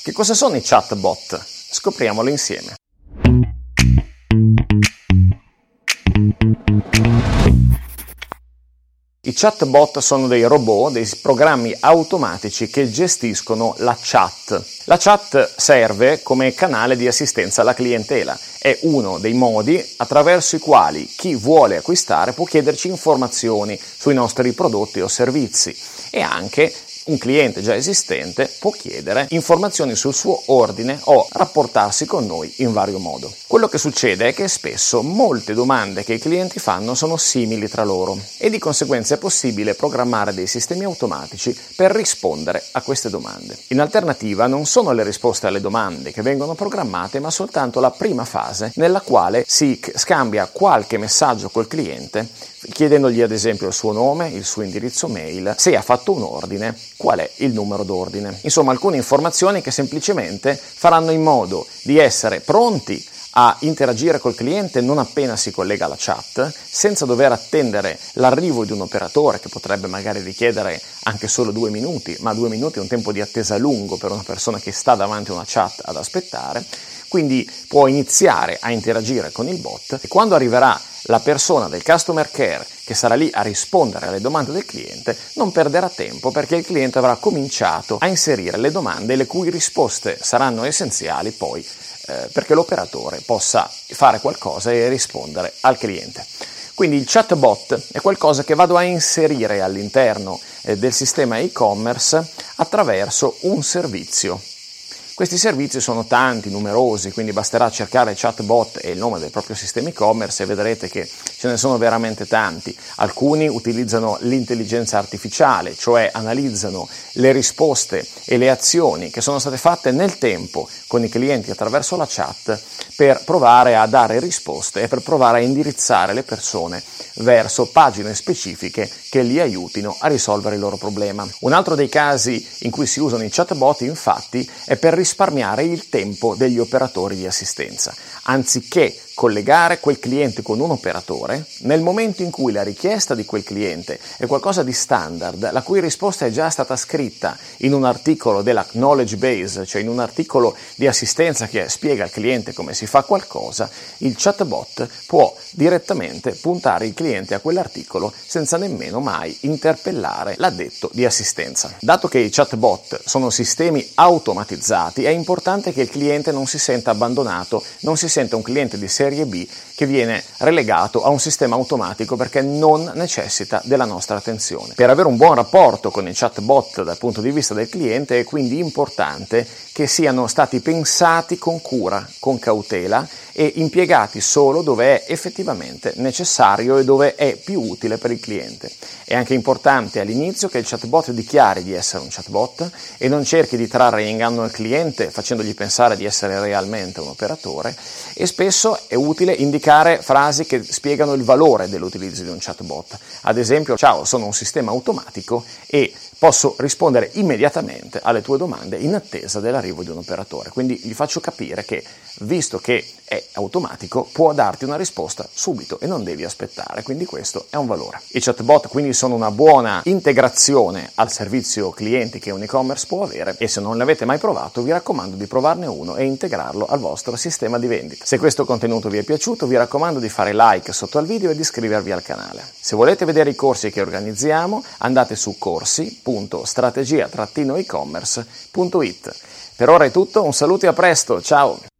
Che cosa sono i chatbot? Scopriamolo insieme. I chatbot sono dei robot, dei programmi automatici che gestiscono la chat. La chat serve come canale di assistenza alla clientela. È uno dei modi attraverso i quali chi vuole acquistare può chiederci informazioni sui nostri prodotti o servizi e anche un cliente già esistente può chiedere informazioni sul suo ordine o rapportarsi con noi in vario modo. Quello che succede è che spesso molte domande che i clienti fanno sono simili tra loro e di conseguenza è possibile programmare dei sistemi automatici per rispondere a queste domande. In alternativa non sono le risposte alle domande che vengono programmate, ma soltanto la prima fase nella quale si scambia qualche messaggio col cliente chiedendogli ad esempio il suo nome, il suo indirizzo mail, se ha fatto un ordine, qual è il numero d'ordine. Insomma, alcune informazioni che semplicemente faranno in modo di essere pronti a interagire col cliente non appena si collega alla chat, senza dover attendere l'arrivo di un operatore che potrebbe magari richiedere anche solo 2 minuti, ma 2 minuti è un tempo di attesa lungo per una persona che sta davanti a una chat ad aspettare. Quindi può iniziare a interagire con il bot e quando arriverà la persona del customer care che sarà lì a rispondere alle domande del cliente non perderà tempo, perché il cliente avrà cominciato a inserire le domande le cui risposte saranno essenziali poi perché l'operatore possa fare qualcosa e rispondere al cliente. Quindi il chatbot è qualcosa che vado a inserire all'interno del sistema e-commerce attraverso un servizio. Questi servizi sono tanti, numerosi, quindi basterà cercare chatbot e il nome del proprio sistema e-commerce e vedrete che ce ne sono veramente tanti. Alcuni utilizzano l'intelligenza artificiale, cioè analizzano le risposte e le azioni che sono state fatte nel tempo con i clienti attraverso la chat per provare a dare risposte e per provare a indirizzare le persone verso pagine specifiche che li aiutino a risolvere il loro problema. Un altro dei casi in cui si usano i chatbot, infatti, è per risparmiare il tempo degli operatori di assistenza. Anziché collegare quel cliente con un operatore, nel momento in cui la richiesta di quel cliente è qualcosa di standard, la cui risposta è già stata scritta in un articolo della knowledge base, cioè in un articolo di assistenza che spiega al cliente come si fa qualcosa, il chatbot può direttamente puntare il cliente a quell'articolo senza nemmeno mai interpellare l'addetto di assistenza. Dato che i chatbot sono sistemi automatizzati, è importante che il cliente non si senta abbandonato, non si senta un cliente di serie B che viene relegato a un sistema automatico perché non necessita della nostra attenzione. Per avere un buon rapporto con i chatbot dal punto di vista del cliente è quindi importante che siano stati pensati con cura, con cautela e impiegati solo dove è effettivamente necessario e dove è più utile per il cliente. È anche importante all'inizio che il chatbot dichiari di essere un chatbot e non cerchi di trarre in inganno il cliente facendogli pensare di essere realmente un operatore, e spesso è utile indicare frasi che spiegano il valore dell'utilizzo di un chatbot. Ad esempio, ciao, sono un sistema automatico e posso rispondere immediatamente alle tue domande in attesa dell'arrivo di un operatore. Quindi gli faccio capire che, visto che è automatico, può darti una risposta subito e non devi aspettare, quindi questo è un valore. I chatbot quindi sono una buona integrazione al servizio clienti che un e-commerce può avere, e se non l'avete mai provato vi raccomando di provarne uno e integrarlo al vostro sistema di vendita. Se questo contenuto vi è piaciuto vi raccomando di fare like sotto al video e di iscrivervi al canale. Se volete vedere i corsi che organizziamo andate su corsi.strategia-ecommerce.it. Per ora è tutto, un saluto e a presto, ciao!